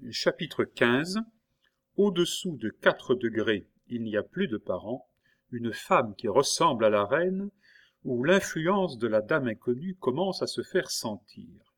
Chapitre 15. Au-dessous de 4 degrés, il n'y a plus de parents, une femme qui ressemble à la reine, où l'influence de la dame inconnue commence à se faire sentir.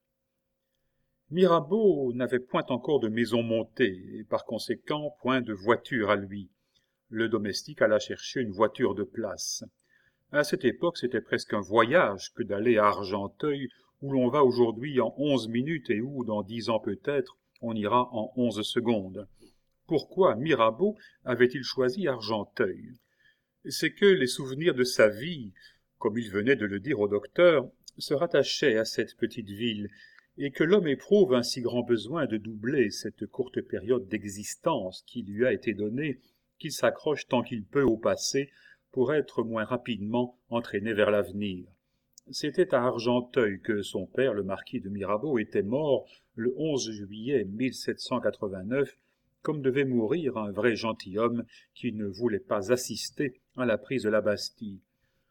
Mirabeau n'avait point encore de maison montée, et par conséquent point de voiture à lui. Le domestique alla chercher une voiture de place. À cette époque, c'était presque un voyage que d'aller à Argenteuil, où l'on va aujourd'hui en 11 minutes et où, dans 10 ans peut-être, on ira en 11 secondes. Pourquoi Mirabeau avait-il choisi Argenteuil? C'est que les souvenirs de sa vie, comme il venait de le dire au docteur, se rattachaient à cette petite ville, et que l'homme éprouve un si grand besoin de doubler cette courte période d'existence qui lui a été donnée, qu'il s'accroche tant qu'il peut au passé pour être moins rapidement entraîné vers l'avenir. C'était à Argenteuil que son père, le marquis de Mirabeau, était mort le 11 juillet 1789, comme devait mourir un vrai gentilhomme qui ne voulait pas assister à la prise de la Bastille.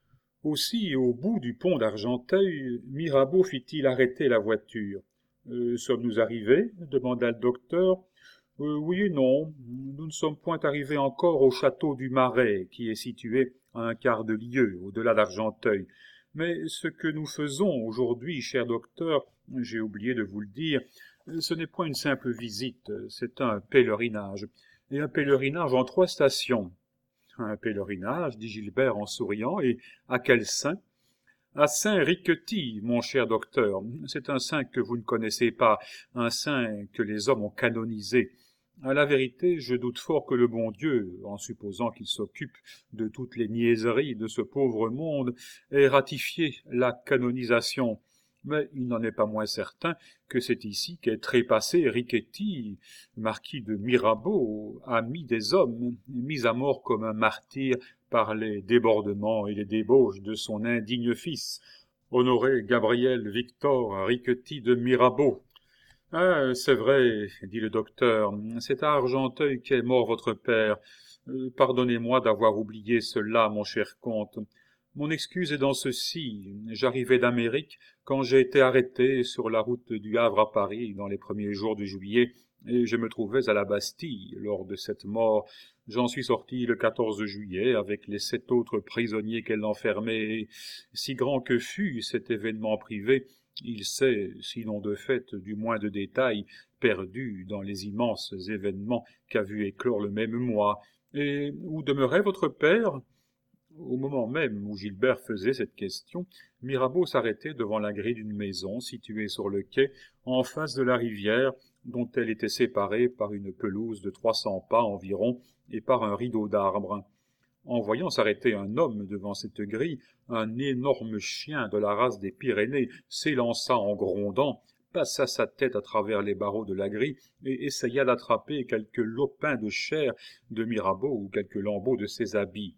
Aussi, au bout du pont d'Argenteuil, Mirabeau fit-il arrêter la voiture. « Sommes-nous arrivés » demanda le docteur. « Oui et non. Nous ne sommes point arrivés encore au château du Marais, qui est situé à un quart de lieue au-delà d'Argenteuil. Mais ce que nous faisons aujourd'hui, cher docteur, j'ai oublié de vous le dire, ce n'est point une simple visite, c'est un pèlerinage, et un pèlerinage en 3 stations. »« Un pèlerinage, dit Gilbert en souriant, et à quel saint ? » ?»« À saint Riquetti, mon cher docteur. C'est un saint que vous ne connaissez pas, un saint que les hommes ont canonisé. À la vérité, je doute fort que le bon Dieu, en supposant qu'il s'occupe de toutes les niaiseries de ce pauvre monde, ait ratifié la canonisation. Mais il n'en est pas moins certain que c'est ici qu'est trépassé Riquetti, marquis de Mirabeau, ami des hommes, mis à mort comme un martyr par les débordements et les débauches de son indigne fils, Honoré Gabriel Victor Riquetti de Mirabeau. « Ah, c'est vrai, dit le docteur, c'est à Argenteuil qu'est mort votre père. Pardonnez-moi d'avoir oublié cela, mon cher comte. Mon excuse est dans ceci. J'arrivais d'Amérique quand j'ai été arrêté sur la route du Havre à Paris dans les premiers jours de juillet, et je me trouvais à la Bastille lors de cette mort. J'en suis sorti le 14 juillet avec les 7 autres prisonniers qu'elle enfermait, et si grand que fût cet événement privé, il s'est, sinon de fait, du moins de détail, perdu dans les immenses événements qu'a vu éclore le même mois. Et où demeurait votre père ? » Au moment même où Gilbert faisait cette question, Mirabeau s'arrêtait devant la grille d'une maison située sur le quai, en face de la rivière, dont elle était séparée par une pelouse de 300 pas environ et par un rideau d'arbres. En voyant s'arrêter un homme devant cette grille, un énorme chien de la race des Pyrénées s'élança en grondant, passa sa tête à travers les barreaux de la grille et essaya d'attraper quelques lopins de chair de Mirabeau ou quelques lambeaux de ses habits.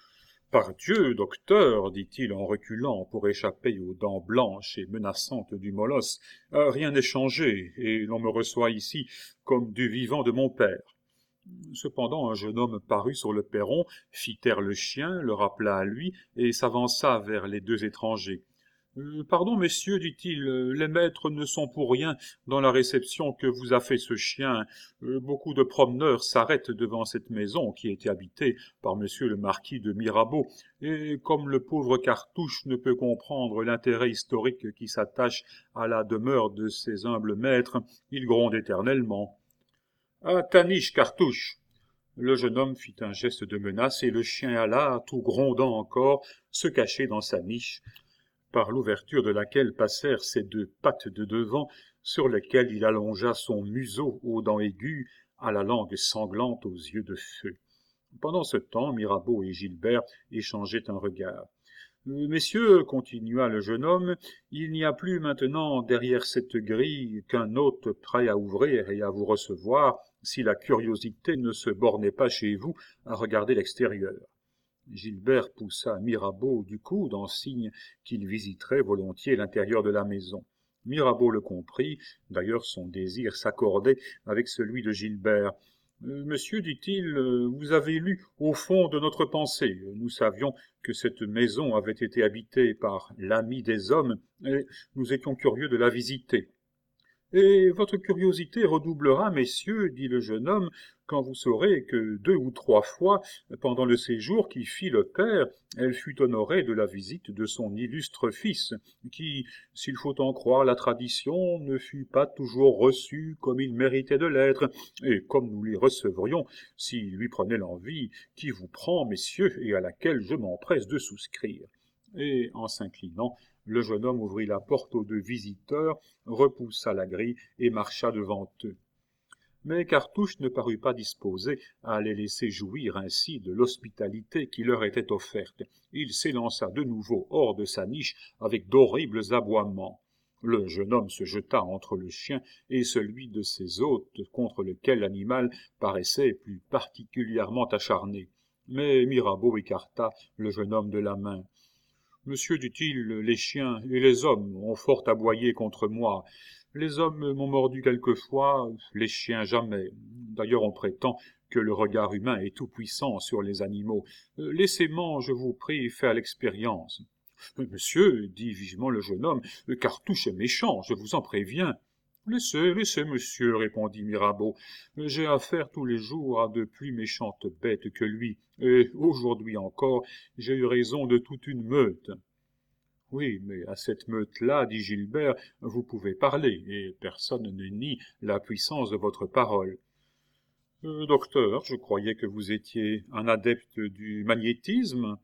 « Pardieu, docteur, dit-il en reculant pour échapper aux dents blanches et menaçantes du molosse, rien n'est changé, et l'on me reçoit ici comme du vivant de mon père. » Cependant, un jeune homme parut sur le perron, fit taire le chien, le rappela à lui, et s'avança vers les 2 étrangers. « Pardon, messieurs, dit-il, les maîtres ne sont pour rien dans la réception que vous a fait ce chien. Beaucoup de promeneurs s'arrêtent devant cette maison qui était habitée par monsieur le marquis de Mirabeau, et comme le pauvre Cartouche ne peut comprendre l'intérêt historique qui s'attache à la demeure de ses humbles maîtres, il gronde éternellement. »« Ah, caniche, Cartouche !» Le jeune homme fit un geste de menace, et le chien alla, tout grondant encore, se cacher dans sa niche, par l'ouverture de laquelle passèrent ses 2 pattes de devant, sur lesquelles il allongea son museau aux dents aiguës, à la langue sanglante, aux yeux de feu. Pendant ce temps, Mirabeau et Gilbert échangeaient un regard. « Messieurs, continua le jeune homme, il n'y a plus maintenant derrière cette grille qu'un hôte prêt à ouvrir et à vous recevoir, si la curiosité ne se bornait pas chez vous à regarder l'extérieur. » Gilbert poussa Mirabeau du coude en signe qu'il visiterait volontiers l'intérieur de la maison. Mirabeau le comprit, d'ailleurs son désir s'accordait avec celui de Gilbert. « Monsieur, dit-il, vous avez lu au fond de notre pensée. Nous savions que cette maison avait été habitée par l'ami des hommes, et nous étions curieux de la visiter. » Et votre curiosité redoublera, messieurs, dit le jeune homme, quand vous saurez que 2 ou 3 fois, pendant le séjour qu'y fit le père, elle fut honorée de la visite de son illustre fils, qui, s'il faut en croire la tradition, ne fut pas toujours reçu comme il méritait de l'être, et comme nous l'y recevrions, s'il lui prenait l'envie, qui vous prend, messieurs, et à laquelle je m'empresse de souscrire. Et, en s'inclinant, le jeune homme ouvrit la porte aux 2 visiteurs, repoussa la grille et marcha devant eux. Mais Cartouche ne parut pas disposé à les laisser jouir ainsi de l'hospitalité qui leur était offerte. Il s'élança de nouveau hors de sa niche avec d'horribles aboiements. Le jeune homme se jeta entre le chien et celui de ses hôtes, contre lequel l'animal paraissait plus particulièrement acharné. Mais Mirabeau écarta le jeune homme de la main. Monsieur, dit-il, les chiens et les hommes ont fort aboyé contre moi. Les hommes m'ont mordu quelquefois, les chiens jamais. D'ailleurs, on prétend que le regard humain est tout-puissant sur les animaux. Laissez-moi, je vous prie, faire l'expérience. Monsieur, dit vivement le jeune homme, Cartouche est méchant, je vous en préviens. Laissez, laissez, monsieur, répondit Mirabeau. J'ai affaire tous les jours à de plus méchantes bêtes que lui, et aujourd'hui encore, j'ai eu raison de toute une meute. Oui, mais à cette meute-là, dit Gilbert, vous pouvez parler, et personne ne nie la puissance de votre parole. Docteur, je croyais que vous étiez un adepte du magnétisme.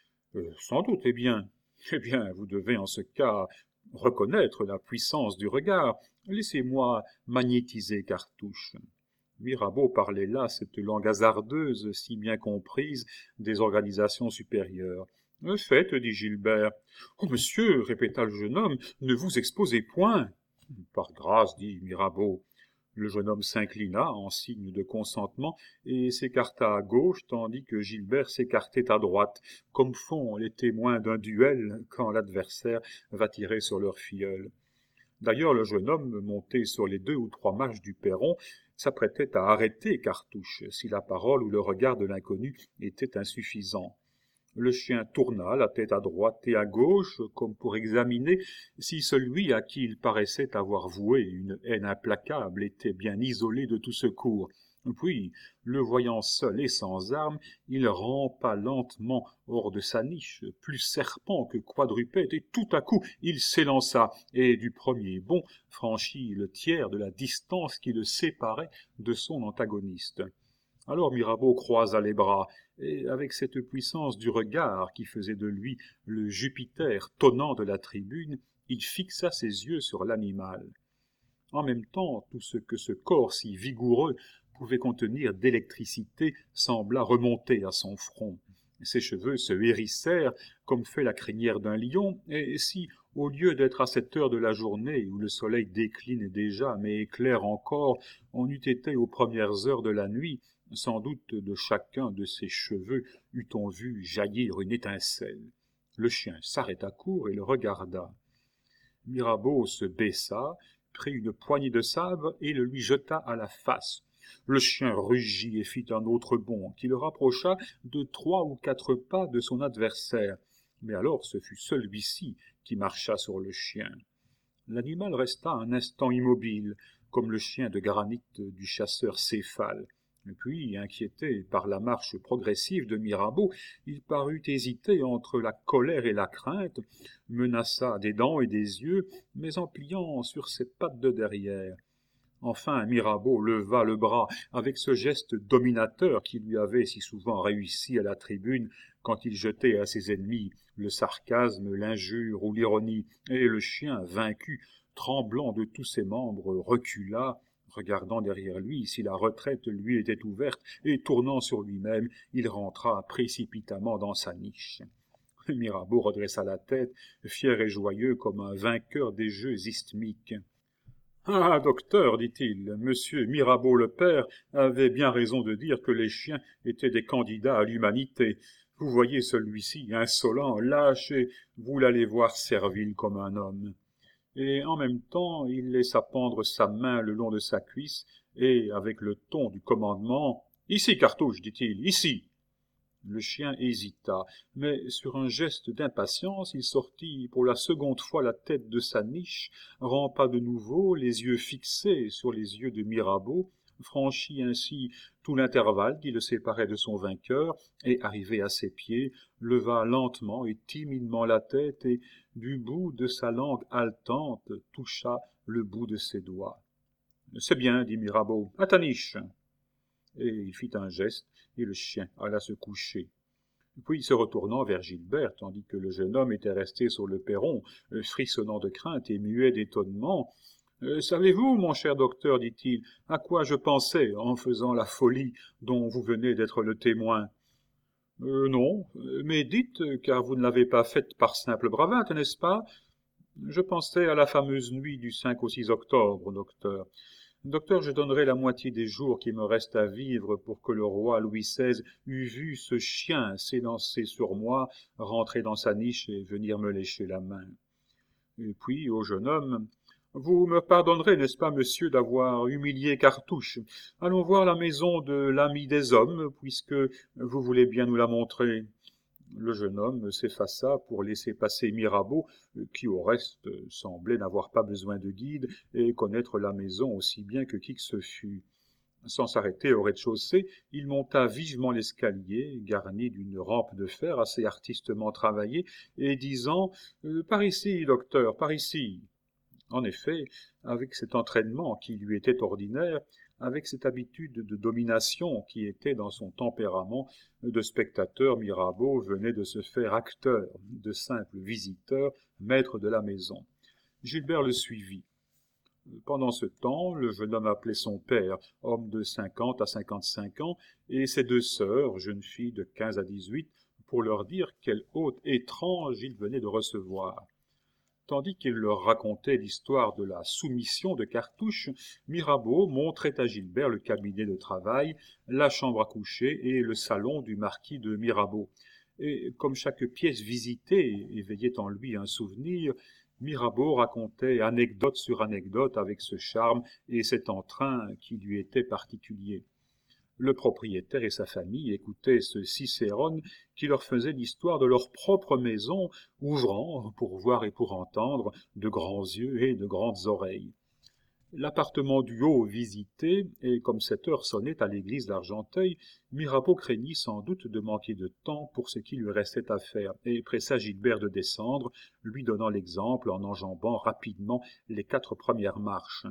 Sans doute, eh bien, vous devez en ce cas reconnaître la puissance du regard. Laissez-moi magnétiser Cartouche. Mirabeau parlait là cette langue hasardeuse, si bien comprise, des organisations supérieures. Faites, dit Gilbert. Oh, monsieur, répéta le jeune homme, ne vous exposez point. Par grâce, dit Mirabeau. Le jeune homme s'inclina en signe de consentement et s'écarta à gauche, tandis que Gilbert s'écartait à droite, comme font les témoins d'un duel quand l'adversaire va tirer sur leur filleul. D'ailleurs, le jeune homme, monté sur les 2 ou 3 marches du perron, s'apprêtait à arrêter Cartouche, si la parole ou le regard de l'inconnu était insuffisant. Le chien tourna la tête à droite et à gauche, comme pour examiner si celui à qui il paraissait avoir voué une haine implacable était bien isolé de tout secours. Puis, le voyant seul et sans armes, il rampa lentement hors de sa niche, plus serpent que quadrupède, et tout à coup il s'élança, et du premier bond franchit le tiers de la distance qui le séparait de son antagoniste. Alors Mirabeau croisa les bras, et avec cette puissance du regard qui faisait de lui le Jupiter tonnant de la tribune, il fixa ses yeux sur l'animal. En même temps, tout ce que ce corps si vigoureux pouvait contenir d'électricité sembla remonter à son front. Ses cheveux se hérissèrent comme fait la crinière d'un lion, et si, au lieu d'être à cette heure de la journée où le soleil décline déjà mais éclaire encore, on eût été aux premières heures de la nuit, sans doute de chacun de ses cheveux eût-on vu jaillir une étincelle. Le chien s'arrêta court et le regarda. Mirabeau se baissa, prit une poignée de sabre et le lui jeta à la face. Le chien rugit et fit un autre bond, qui le rapprocha de 3 ou 4 pas de son adversaire. Mais alors ce fut celui-ci qui marcha sur le chien. L'animal resta un instant immobile, comme le chien de granit du chasseur Céphale. Puis, inquiété par la marche progressive de Mirabeau, il parut hésiter entre la colère et la crainte, menaça des dents et des yeux, mais en pliant sur ses pattes de derrière. Enfin, Mirabeau leva le bras avec ce geste dominateur qui lui avait si souvent réussi à la tribune quand il jetait à ses ennemis le sarcasme, l'injure ou l'ironie, et le chien, vaincu, tremblant de tous ses membres, recula, regardant derrière lui si la retraite lui était ouverte, et tournant sur lui-même, il rentra précipitamment dans sa niche. Mirabeau redressa la tête, fier et joyeux comme un vainqueur des jeux isthmiques. « Ah, docteur, dit-il, monsieur Mirabeau le père avait bien raison de dire que les chiens étaient des candidats à l'humanité. Vous voyez celui-ci, insolent, lâche, et vous l'allez voir servile comme un homme. » Et en même temps, il laissa pendre sa main le long de sa cuisse, et, avec le ton du commandement, « Ici, Cartouche, dit-il, ici !» Le chien hésita, mais sur un geste d'impatience, il sortit pour la seconde fois la tête de sa niche, rampa de nouveau, les yeux fixés sur les yeux de Mirabeau, franchit ainsi tout l'intervalle qui le séparait de son vainqueur, et, arrivé à ses pieds, leva lentement et timidement la tête, et, du bout de sa langue haletante, toucha le bout de ses doigts. « C'est bien, dit Mirabeau, à ta niche !» Et il fit un geste, et le chien alla se coucher. Puis, se retournant vers Gilbert, tandis que le jeune homme était resté sur le perron, frissonnant de crainte et muet d'étonnement, « Savez-vous, mon cher docteur, dit-il, à quoi je pensais en faisant la folie dont vous venez d'être le témoin ? » Non, mais dites, car vous ne l'avez pas faite par simple bravade, n'est-ce pas ? Je pensais à la fameuse nuit du 5 au 6 octobre, docteur. Docteur, je donnerai la moitié des jours qui me restent à vivre pour que le roi Louis XVI eût vu ce chien s'élancer sur moi, rentrer dans sa niche et venir me lécher la main. Et puis, au jeune homme, « Vous me pardonnerez, n'est-ce pas, monsieur, d'avoir humilié Cartouche ? Allons voir la maison de l'ami des hommes, puisque vous voulez bien nous la montrer. » Le jeune homme s'effaça pour laisser passer Mirabeau, qui au reste semblait n'avoir pas besoin de guide et connaître la maison aussi bien que qui que ce fût. Sans s'arrêter au rez-de-chaussée, il monta vivement l'escalier, garni d'une rampe de fer assez artistement travaillée, et disant « Par ici, docteur, par ici !» En effet, avec cet entraînement qui lui était ordinaire, avec cette habitude de domination qui était dans son tempérament de spectateur, Mirabeau venait de se faire acteur, de simple visiteur, maître de la maison. Gilbert le suivit. Pendant ce temps, le jeune homme appelait son père, homme de 50 à 55 ans, et ses deux sœurs, jeunes filles de 15 à 18, pour leur dire quel hôte étrange il venait de recevoir. Tandis qu'il leur racontait l'histoire de la soumission de Cartouche, Mirabeau montrait à Gilbert le cabinet de travail, la chambre à coucher et le salon du marquis de Mirabeau. Et comme chaque pièce visitée éveillait en lui un souvenir, Mirabeau racontait anecdote sur anecdote avec ce charme et cet entrain qui lui était particulier. Le propriétaire et sa famille écoutaient ce Cicérone qui leur faisait l'histoire de leur propre maison, ouvrant, pour voir et pour entendre, de grands yeux et de grandes oreilles. L'appartement du haut visité, et comme cette heure sonnait à l'église d'Argenteuil, Mirabeau craignit sans doute de manquer de temps pour ce qui lui restait à faire, et pressa Gilbert de descendre, lui donnant l'exemple en enjambant rapidement les 4 premières marches.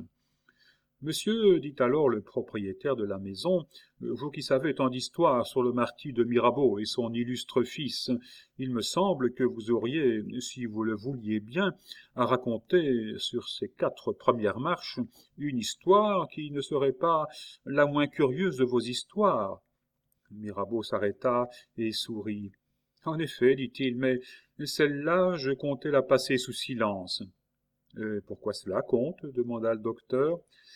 « Monsieur, dit alors le propriétaire de la maison, vous qui savez tant d'histoires sur le marquis de Mirabeau et son illustre fils, il me semble que vous auriez, si vous le vouliez bien, à raconter sur ces 4 premières marches une histoire qui ne serait pas la moins curieuse de vos histoires. » Mirabeau s'arrêta et sourit. « En effet, dit-il, mais celle-là, je comptais la passer sous silence. »« Pourquoi cela, comte ? Demanda le docteur.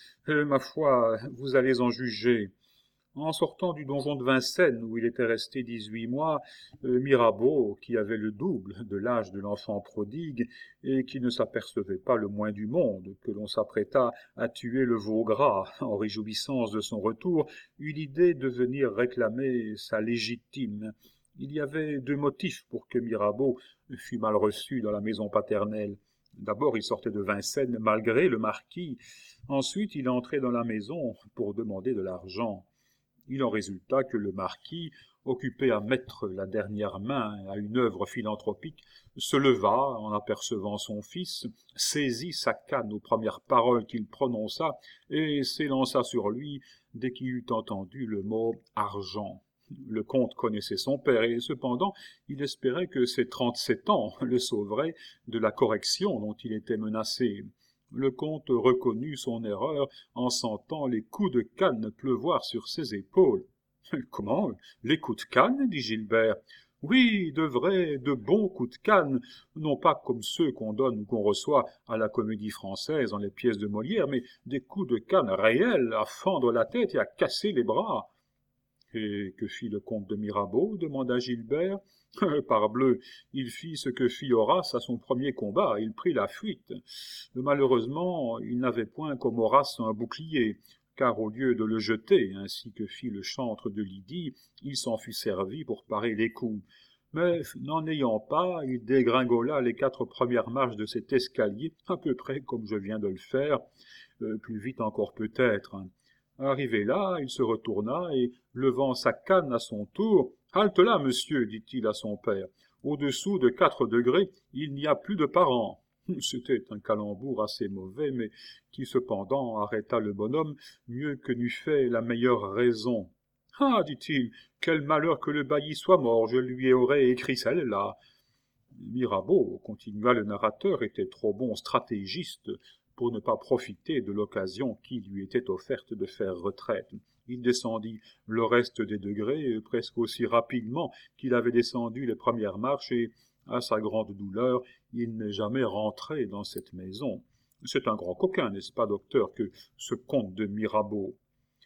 Ma foi, vous allez en juger. En sortant du donjon de Vincennes, où il était resté 18 mois, Mirabeau, qui avait le double de l'âge de l'enfant prodigue, et qui ne s'apercevait pas le moins du monde que l'on s'apprêta à tuer le veau gras en réjouissance de son retour, eut l'idée de venir réclamer sa légitime. Il y avait 2 motifs pour que Mirabeau fût mal reçu dans la maison paternelle. D'abord, il sortait de Vincennes malgré le marquis. Ensuite, il entrait dans la maison pour demander de l'argent. Il en résulta que le marquis, occupé à mettre la dernière main à une œuvre philanthropique, se leva en apercevant son fils, saisit sa canne aux premières paroles qu'il prononça et s'élança sur lui dès qu'il eut entendu le mot « argent ». Le comte connaissait son père et cependant il espérait que ses 37 ans le sauveraient de la correction dont il était menacé. Le comte reconnut son erreur en sentant les coups de canne pleuvoir sur ses épaules. « Comment, les coups de canne ?» dit Gilbert. « Oui, de vrais, de bons coups de canne, non pas comme ceux qu'on donne ou qu'on reçoit à la Comédie Française dans les pièces de Molière, mais des coups de canne réels à fendre la tête et à casser les bras. » « Et que fit le comte de Mirabeau ?» demanda Gilbert. « Parbleu, il fit ce que fit Horace à son premier combat, il prit la fuite. Malheureusement, il n'avait point comme Horace un bouclier. car au lieu de le jeter, ainsi que fit le chantre de Lydie, il s'en fut servi pour parer les coups. Mais, n'en ayant pas, il dégringola les 4 premières marches de cet escalier, à peu près comme je viens de le faire, plus vite encore peut-être. Arrivé là, il se retourna et, levant sa canne à son tour, « Halte là, monsieur, dit-il à son père. Au-dessous de 4 degrés, il n'y a plus de parents. » C'était un calembour assez mauvais, mais qui cependant arrêta le bonhomme mieux que n'eût fait la meilleure raison. « Ah, dit-il, quel malheur que le bailli soit mort, je lui aurais écrit celle-là. » Mirabeau, continua le narrateur, était trop bon stratégiste pour ne pas profiter de l'occasion qui lui était offerte de faire retraite. Il descendit le reste des degrés presque aussi rapidement qu'il avait descendu les premières marches et, à sa grande douleur, il n'est jamais rentré dans cette maison. C'est un grand coquin, n'est-ce pas, docteur, que ce comte de Mirabeau?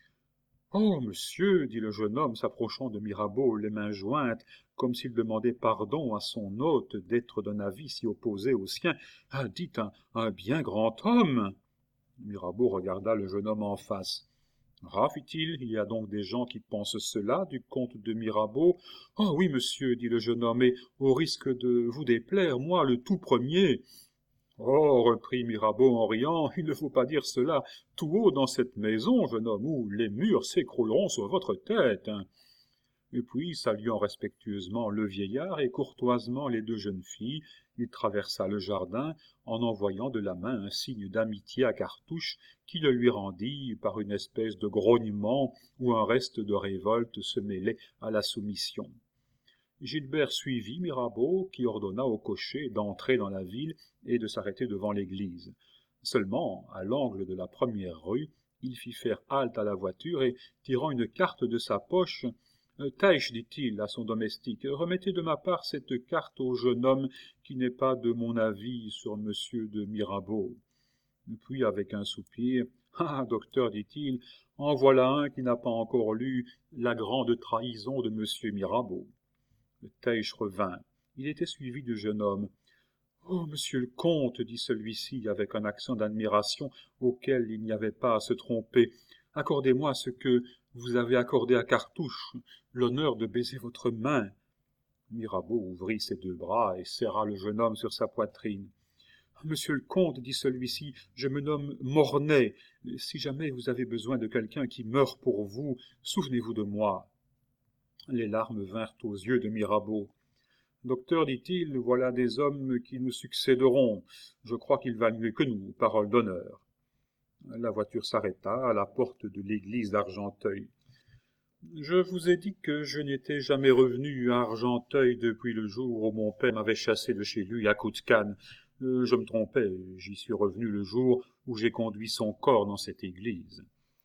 « Oh, monsieur, dit le jeune homme, s'approchant de Mirabeau, les mains jointes, comme s'il demandait pardon à son hôte d'être d'un avis si opposé au sien. Ah, dites, un bien grand homme. » Mirabeau regarda le jeune homme en face. « Ah, fit-il, il y a donc des gens qui pensent cela du comte de Mirabeau. »« Oh oui, monsieur, dit le jeune homme, et au risque de vous déplaire, moi, le tout premier. »« Oh, reprit Mirabeau en riant, il ne faut pas dire cela tout haut dans cette maison, jeune homme, où les murs s'écrouleront sur votre tête. » Et puis, saluant respectueusement le vieillard et courtoisement les 2 jeunes filles, il traversa le jardin en envoyant de la main un signe d'amitié à Cartouche, qui le lui rendit par une espèce de grognement où un reste de révolte se mêlait à la soumission. Gilbert suivit Mirabeau, qui ordonna au cocher d'entrer dans la ville et de s'arrêter devant l'église. Seulement, à l'angle de la première rue, il fit faire halte à la voiture et, tirant une carte de sa poche, « Tâche, dit-il à son domestique, remettez de ma part cette carte au jeune homme qui n'est pas de mon avis sur monsieur de Mirabeau. » Puis, avec un soupir, « Ah, docteur, dit-il, en voilà un qui n'a pas encore lu La grande trahison de monsieur Mirabeau. » Teich revint. Il était suivi du jeune homme. « Oh, monsieur le comte, dit celui-ci avec un accent d'admiration auquel il n'y avait pas à se tromper, accordez-moi ce que vous avez accordé à Cartouche, l'honneur de baiser votre main. » Mirabeau ouvrit ses 2 bras et serra le jeune homme sur sa poitrine. « Monsieur le comte, dit celui-ci, je me nomme Mornay. Si jamais vous avez besoin de quelqu'un qui meurt pour vous, souvenez-vous de moi. » Les larmes vinrent aux yeux de Mirabeau. « Docteur, dit-il, voilà des hommes qui nous succéderont. Je crois qu'ils valent mieux que nous, parole d'honneur. » La voiture s'arrêta à la porte de l'église d'Argenteuil. « Je vous ai dit que je n'étais jamais revenu à Argenteuil depuis le jour où mon père m'avait chassé de chez lui à coups de canne. Je me trompais, j'y suis revenu le jour où j'ai conduit son corps dans cette église. »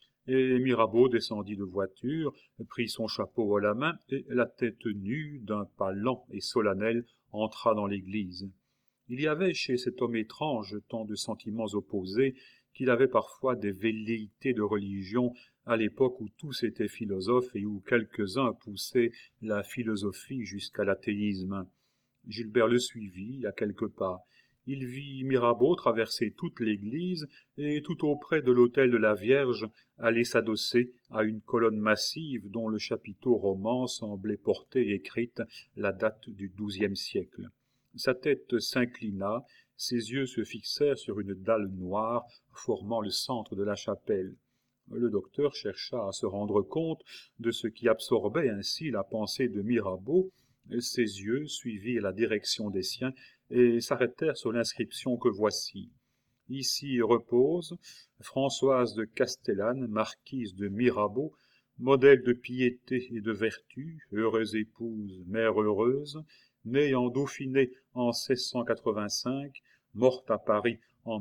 Et Mirabeau descendit de voiture, prit son chapeau à la main et, la tête nue, d'un pas lent et solennel, entra dans l'église. Il y avait chez cet homme étrange tant de sentiments opposés qu'il avait parfois des velléités de religion à l'époque où tous étaient philosophes et où quelques-uns poussaient la philosophie jusqu'à l'athéisme. Gilbert le suivit à quelques pas. Il vit Mirabeau traverser toute l'église et, tout auprès de l'autel de la Vierge, aller s'adosser à une colonne massive dont le chapiteau roman semblait porter écrite la date du XIIe siècle. Sa tête s'inclina, ses yeux se fixèrent sur une dalle noire formant le centre de la chapelle. Le docteur chercha à se rendre compte de ce qui absorbait ainsi la pensée de Mirabeau. Ses yeux suivirent la direction des siens et s'arrêtèrent sur l'inscription que voici. Ici repose Françoise de Castellane, marquise de Mirabeau, modèle de piété et de vertu, heureuse épouse, mère heureuse, née en Dauphiné en 1685, morte à Paris en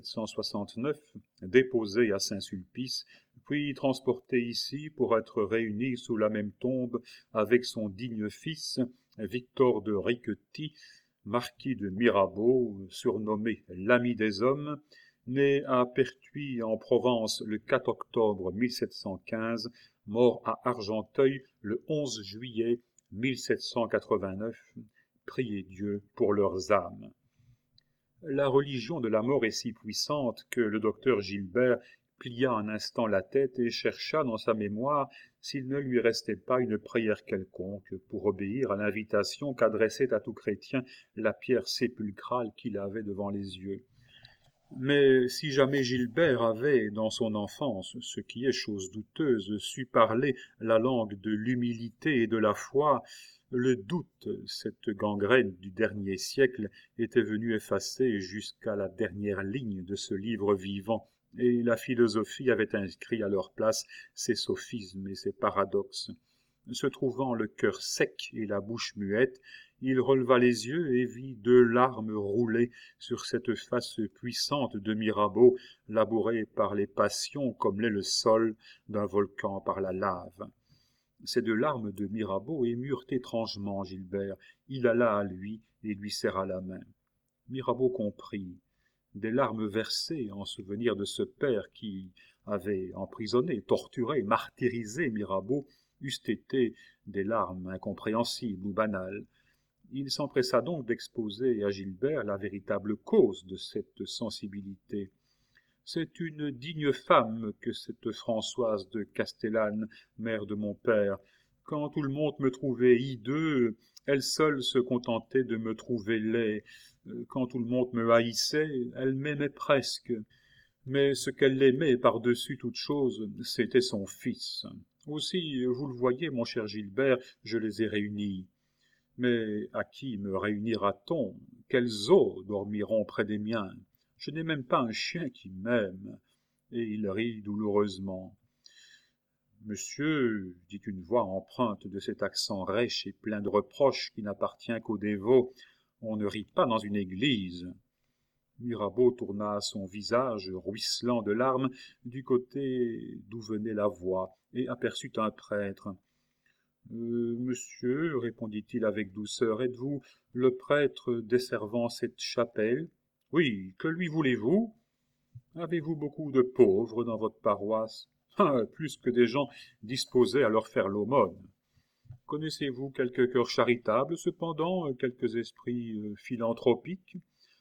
1769, déposée à Saint-Sulpice, puis transportée ici pour être réunie sous la même tombe avec son digne fils, Victor de Riquety, marquis de Mirabeau, surnommé l'ami des hommes, né à Pertuis en Provence le 4 octobre 1715, mort à Argenteuil le 11 juillet 1789. Priez Dieu pour leurs âmes. La religion de la mort est si puissante que le docteur Gilbert plia un instant la tête et chercha dans sa mémoire s'il ne lui restait pas une prière quelconque pour obéir à l'invitation qu'adressait à tout chrétien la pierre sépulcrale qu'il avait devant les yeux. Mais si jamais Gilbert avait, dans son enfance, ce qui est chose douteuse, su parler la langue de l'humilité et de la foi, le doute, cette gangrène du dernier siècle, était venu effacer jusqu'à la dernière ligne de ce livre vivant, et la philosophie avait inscrit à leur place ses sophismes et ses paradoxes. Se trouvant le cœur sec et la bouche muette, il releva les yeux et vit 2 larmes rouler sur cette face puissante de Mirabeau, labourée par les passions comme l'est le sol d'un volcan par la lave. Ces 2 larmes de Mirabeau émurent étrangement Gilbert. Il alla à lui et lui serra la main. Mirabeau comprit. Des larmes versées en souvenir de ce père qui avait emprisonné, torturé, martyrisé Mirabeau eussent été des larmes incompréhensibles ou banales. Il s'empressa donc d'exposer à Gilbert la véritable cause de cette sensibilité. C'est une digne femme que cette Françoise de Castellane, mère de mon père. Quand tout le monde me trouvait hideux, elle seule se contentait de me trouver laid. Quand tout le monde me haïssait, elle m'aimait presque. Mais ce qu'elle aimait par-dessus toute chose, c'était son fils. Aussi, vous le voyez, mon cher Gilbert, je les ai réunis. Mais à qui me réunira-t-on? Quels os dormiront près des miens? Je n'ai même pas un chien qui m'aime. Et il rit douloureusement. Monsieur, dit une voix empreinte de cet accent rêche et plein de reproches qui n'appartient qu'aux dévots, on ne rit pas dans une église. Mirabeau tourna son visage, ruisselant de larmes, du côté d'où venait la voix, et aperçut un prêtre. Monsieur, répondit-il avec douceur, êtes-vous le prêtre desservant cette chapelle? Oui, que lui voulez-vous? Avez-vous beaucoup de pauvres dans votre paroisse? Ah, plus que des gens disposés à leur faire l'aumône. Connaissez-vous quelques cœurs charitables, cependant, quelques esprits philanthropiques?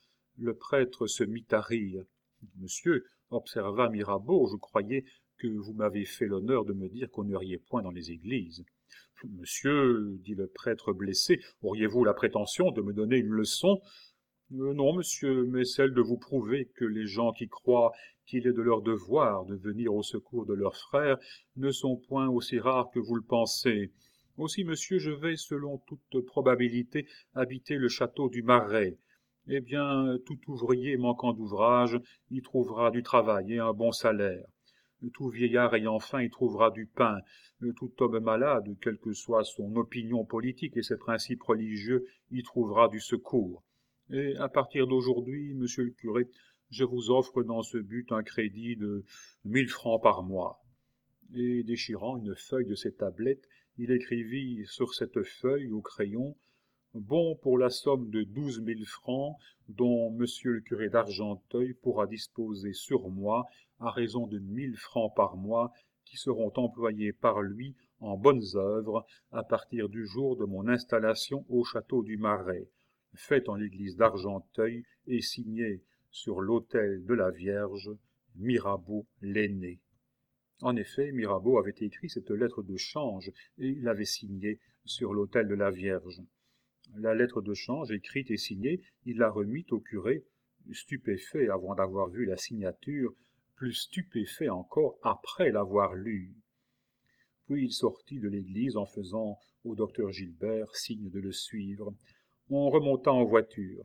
Le prêtre se mit à rire. Monsieur, observa Mirabeau, je croyais que vous m'avez fait l'honneur de me dire qu'on ne riait point dans les églises. Monsieur, dit le prêtre blessé, auriez-vous la prétention de me donner une leçon? Non, monsieur, mais celle de vous prouver que les gens qui croient qu'il est de leur devoir de venir au secours de leurs frères ne sont point aussi rares que vous le pensez. Aussi, monsieur, je vais, selon toute probabilité, habiter le château du Marais. Eh bien, tout ouvrier manquant d'ouvrage y trouvera du travail et un bon salaire. Tout vieillard ayant faim y trouvera du pain. Tout homme malade, quelle que soit son opinion politique et ses principes religieux, y trouvera du secours. Et à partir d'aujourd'hui, monsieur le curé, je vous offre dans ce but un crédit de 1000 francs par mois. Et déchirant une feuille de ses tablettes, il écrivit sur cette feuille au crayon « Bon pour la somme de 12 000 francs, dont monsieur le curé d'Argenteuil pourra disposer sur moi à raison de 1000 francs par mois qui seront employés par lui en bonnes œuvres à partir du jour de mon installation au château du Marais, fait en l'église d'Argenteuil et signé sur l'autel de la Vierge, Mirabeau l'aîné. » En effet, Mirabeau avait écrit cette lettre de change et l'avait signée sur l'autel de la Vierge. La lettre de change, écrite et signée, il la remit au curé, stupéfait avant d'avoir vu la signature, plus stupéfait encore après l'avoir lue. Puis il sortit de l'église en faisant au docteur Gilbert signe de le suivre. On remonta en voiture.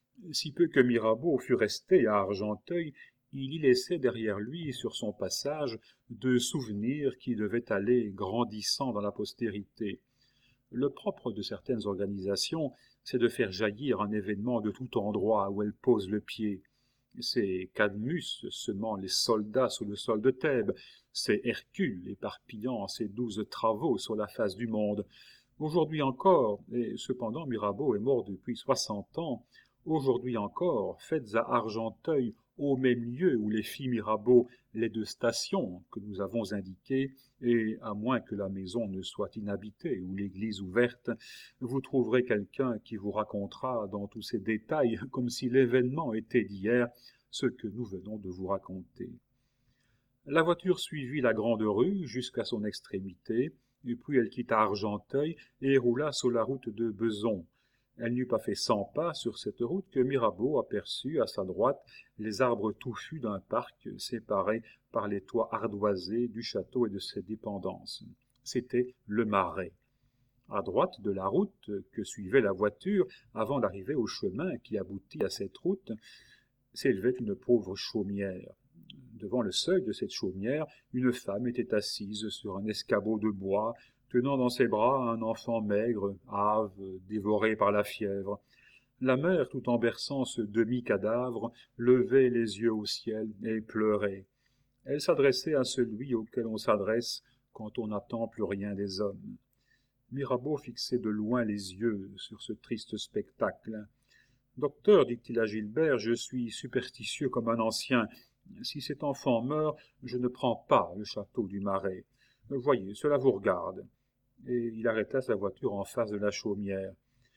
Si peu que Mirabeau fût resté à Argenteuil, il y laissait derrière lui, sur son passage, 2 souvenirs qui devaient aller grandissant dans la postérité. Le propre de certaines organisations, c'est de faire jaillir un événement de tout endroit où elle pose le pied. C'est Cadmus semant les soldats sous le sol de Thèbes, c'est Hercule éparpillant ses 12 travaux sur la face du monde. Aujourd'hui encore, et cependant Mirabeau est mort depuis 60 ans, aujourd'hui encore, faites à Argenteuil, au même lieu où les fit Mirabeau les 2 stations que nous avons indiquées, et à moins que la maison ne soit inhabitée ou l'église ouverte, vous trouverez quelqu'un qui vous racontera dans tous ces détails, comme si l'événement était d'hier, ce que nous venons de vous raconter. La voiture suivit la grande rue jusqu'à son extrémité, et puis elle quitta Argenteuil et roula sur la route de Bezons. Elle n'eut pas fait 100 pas sur cette route que Mirabeau aperçut à sa droite les arbres touffus d'un parc séparé par les toits ardoisés du château et de ses dépendances. C'était le Marais. À droite de la route que suivait la voiture, avant d'arriver au chemin qui aboutit à cette route, s'élevait une pauvre chaumière. Devant le seuil de cette chaumière, une femme était assise sur un escabeau de bois, tenant dans ses bras un enfant maigre, hâve, dévoré par la fièvre. La mère, tout en berçant ce demi-cadavre, levait les yeux au ciel et pleurait. Elle s'adressait à celui auquel on s'adresse quand on n'attend plus rien des hommes. Mirabeau fixait de loin les yeux sur ce triste spectacle. « Docteur, dit-il à Gilbert, je suis superstitieux comme un ancien. Si cet enfant meurt, je ne prends pas le château du Marais. Voyez, cela vous regarde. » Et il arrêta sa voiture en face de la chaumière.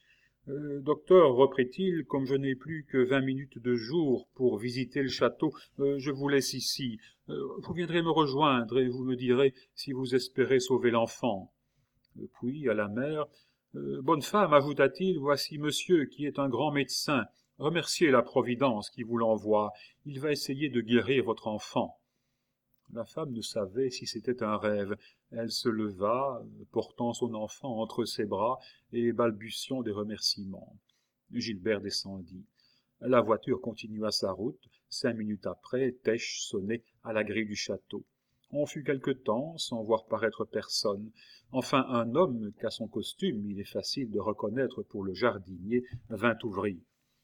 Docteur, reprit-il, comme je n'ai plus que 20 minutes de jour pour visiter le château, je vous laisse ici. Vous viendrez me rejoindre et vous me direz si vous espérez sauver l'enfant. Puis, à la mère, bonne femme, ajouta-t-il, voici monsieur qui est un grand médecin. Remerciez la Providence qui vous l'envoie. Il va essayer de guérir votre enfant. La femme ne savait si c'était un rêve. Elle se leva, portant son enfant entre ses bras et balbutiant des remerciements. Gilbert descendit. La voiture continua sa route. 5 minutes après, Teche sonnait à la grille du château. On fut quelque temps sans voir paraître personne. Enfin, un homme qu'à son costume il est facile de reconnaître pour le jardinier vint ouvrir.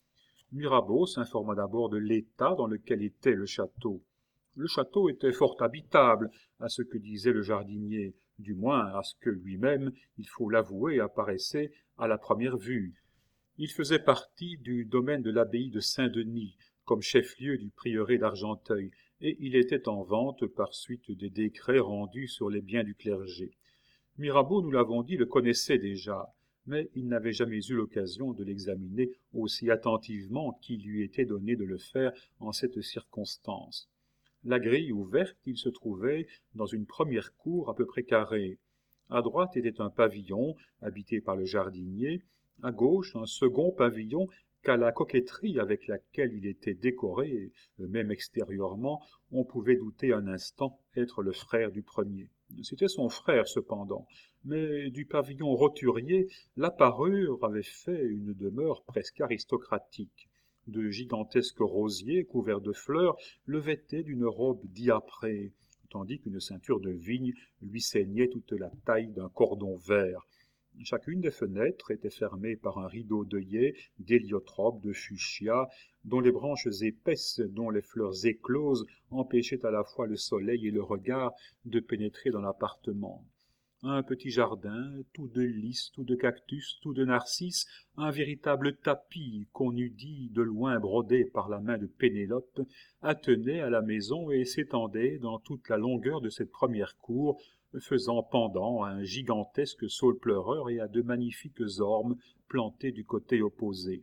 Mirabeau s'informa d'abord de l'état dans lequel était le château. Le château était fort habitable, à ce que disait le jardinier, du moins à ce que lui-même, il faut l'avouer, apparaissait à la première vue. Il faisait partie du domaine de l'abbaye de Saint-Denis, comme chef-lieu du prieuré d'Argenteuil, et il était en vente par suite des décrets rendus sur les biens du clergé. Mirabeau, nous l'avons dit, le connaissait déjà, mais il n'avait jamais eu l'occasion de l'examiner aussi attentivement qu'il lui était donné de le faire en cette circonstance. La grille ouverte, il se trouvait dans une première cour à peu près carrée. À droite était un pavillon, habité par le jardinier, à gauche un second pavillon qu'à la coquetterie avec laquelle il était décoré, même extérieurement, on pouvait douter un instant être le frère du premier. C'était son frère cependant, mais du pavillon roturier, la parure avait fait une demeure presque aristocratique. De gigantesques rosiers couverts de fleurs le vêtaient d'une robe diaprée, tandis qu'une ceinture de vigne lui ceignait toute la taille d'un cordon vert. Chacune des fenêtres était fermée par un rideau d'œillets, d'héliotrope, de fuchsia, dont les branches épaisses, dont les fleurs écloses, empêchaient à la fois le soleil et le regard de pénétrer dans l'appartement. Un petit jardin, tout de lys, tout de cactus, tout de narcisses, un véritable tapis qu'on eût dit de loin brodé par la main de Pénélope, attenait à la maison et s'étendait dans toute la longueur de cette première cour, faisant pendant à un gigantesque saule pleureur et à de magnifiques ormes plantés du côté opposé.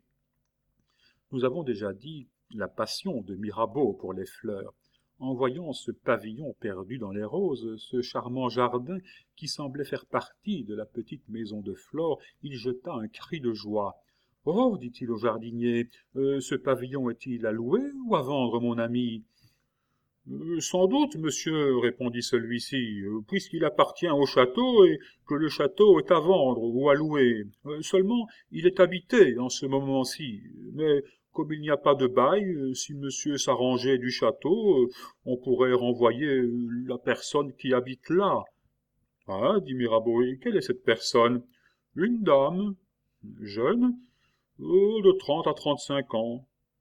Nous avons déjà dit la passion de Mirabeau pour les fleurs. En voyant ce pavillon perdu dans les roses, ce charmant jardin qui semblait faire partie de la petite maison de Flore, il jeta un cri de joie. « Oh, dit-il au jardinier, ce pavillon est-il à louer ou à vendre, mon ami ?»« Sans doute, monsieur, répondit celui-ci, puisqu'il appartient au château et que le château est à vendre ou à louer. Seulement, il est habité en ce moment-ci, mais comme il n'y a pas de bail, si monsieur s'arrangeait du château, on pourrait renvoyer la personne qui habite là. »« Ah, dit Mirabeau, et quelle est cette personne ? » ?»« Une dame, jeune, de 30 à 35 ans. »« Belle ? » ?»«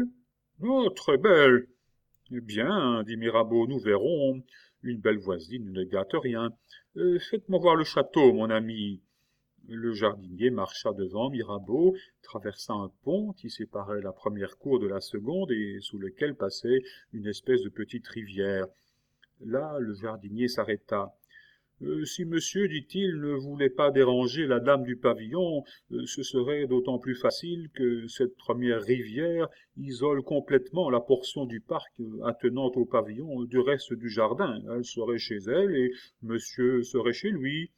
Oh, très belle. » »« Eh bien, dit Mirabeau, nous verrons. Une belle voisine ne gâte rien. Faites-moi voir le château, mon ami. » Le jardinier marcha devant Mirabeau, traversa un pont qui séparait la première cour de la seconde et sous lequel passait une espèce de petite rivière. Là, le jardinier s'arrêta. Si monsieur, dit-il, ne voulait pas déranger la dame du pavillon, ce serait d'autant plus facile que cette première rivière isole complètement la portion du parc attenante au pavillon du reste du jardin. Elle serait chez elle et monsieur serait chez lui.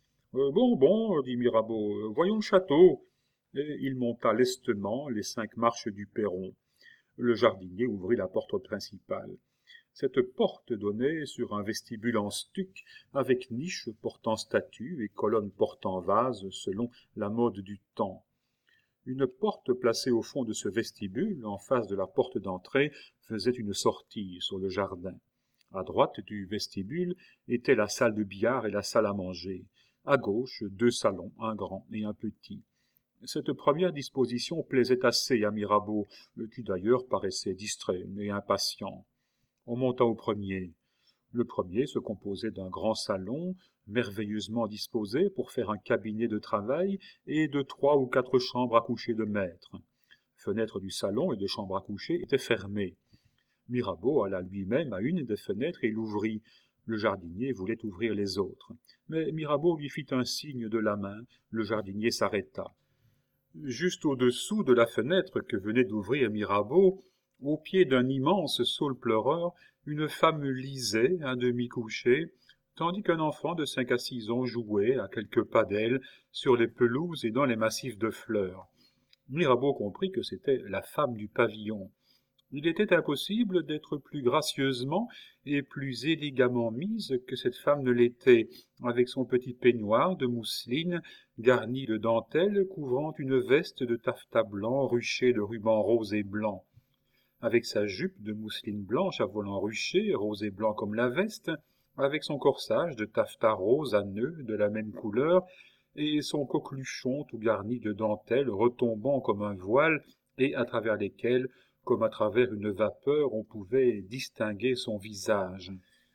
Bon, dit Mirabeau, voyons le château. Et il monta lestement les 5 marches du perron. Le jardinier ouvrit la porte principale. Cette porte donnait sur un vestibule en stuc, avec niches portant statues et colonnes portant vases, selon la mode du temps. Une porte placée au fond de ce vestibule, en face de la porte d'entrée, faisait une sortie sur le jardin. À droite du vestibule était la salle de billard et la salle à manger. À gauche, 2 salons, un grand et un petit. Cette première disposition plaisait assez à Mirabeau, qui d'ailleurs paraissait distrait et impatient. On monta au premier. Le premier se composait d'un grand salon, merveilleusement disposé pour faire un cabinet de travail, et de 3 ou 4 chambres à coucher de maître. Fenêtres du salon et de chambre à coucher étaient fermées. Mirabeau alla lui-même à une des fenêtres et l'ouvrit. Le jardinier voulait ouvrir les autres. Mais Mirabeau lui fit un signe de la main. Le jardinier s'arrêta. Juste au-dessous de la fenêtre que venait d'ouvrir Mirabeau, au pied d'un immense saule pleureur, une femme lisait, à demi couchée, tandis qu'un enfant de 5 à 6 ans jouait, à quelques pas d'elle, sur les pelouses et dans les massifs de fleurs. Mirabeau comprit que c'était la femme du pavillon. Il était impossible d'être plus gracieusement et plus élégamment mise que cette femme ne l'était, avec son petit peignoir de mousseline garni de dentelle couvrant une veste de taffetas blanc ruché de rubans roses et blancs, avec sa jupe de mousseline blanche à volants ruchés, rose et blanc comme la veste, avec son corsage de taffetas rose à nœuds de la même couleur, et son coqueluchon tout garni de dentelle retombant comme un voile, et à travers lesquels, comme à travers une vapeur, on pouvait distinguer son visage.